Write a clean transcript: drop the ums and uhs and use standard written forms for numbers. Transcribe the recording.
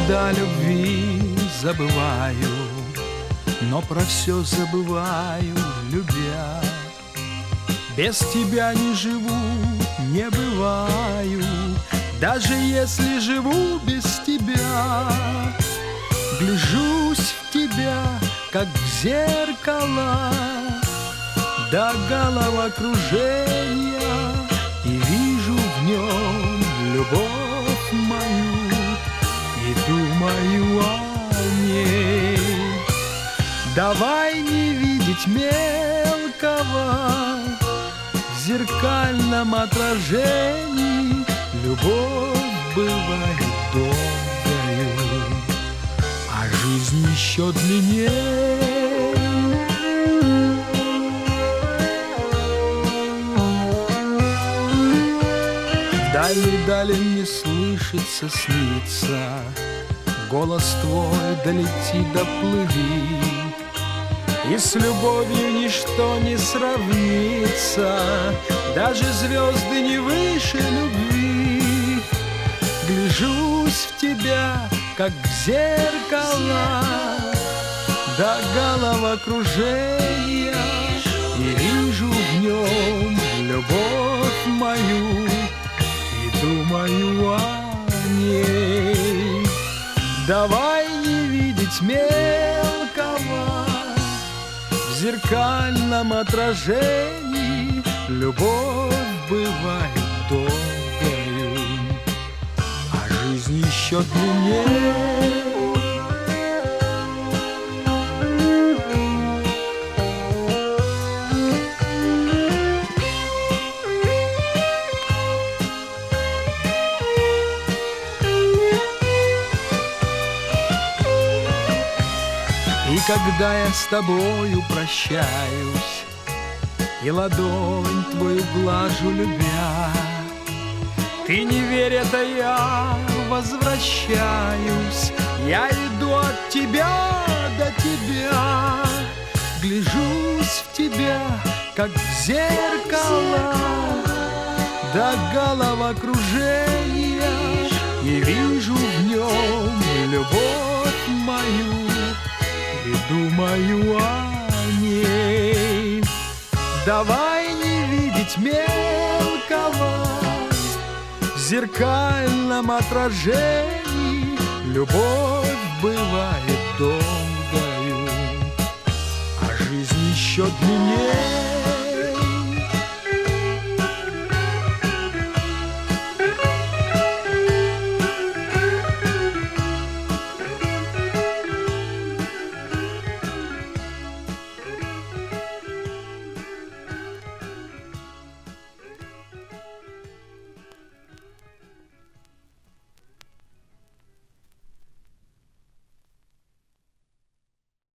Иногда любви забываю, но про все забываю, любя. Без тебя не живу, не бываю, даже если живу без тебя. Гляжусь в тебя, как в зеркало, до головокружения, и вижу в нем любовь мою, и думаю о ней. Давай не видеть мелкого в зеркальном отражении. Любовь бывает долгою, а жизнь еще длиннее. Дали мне слышится, снится, голос твой долети, доплыви, и с любовью ничто не сравнится, даже звезды не выше любви. Гляжусь в тебя, как в зеркало, до головокружения, и вижу в нем любовь мою, и думаю о ней. Давай не видеть мелкого в зеркальном отражении. Любовь бывает долгою, а жизнь еще длиннее. И когда я с тобою прощаюсь и ладонь твою глажу, любя, ты не верь, это я возвращаюсь. Я иду от тебя до тебя, гляжусь в тебя, как в зеркало, до головокружения, и вижу в нем любовь мою, и думаю о ней. Давай не видеть мелкого в зеркальном отражении. Любовь бывает долгою, а жизнь еще длиннее.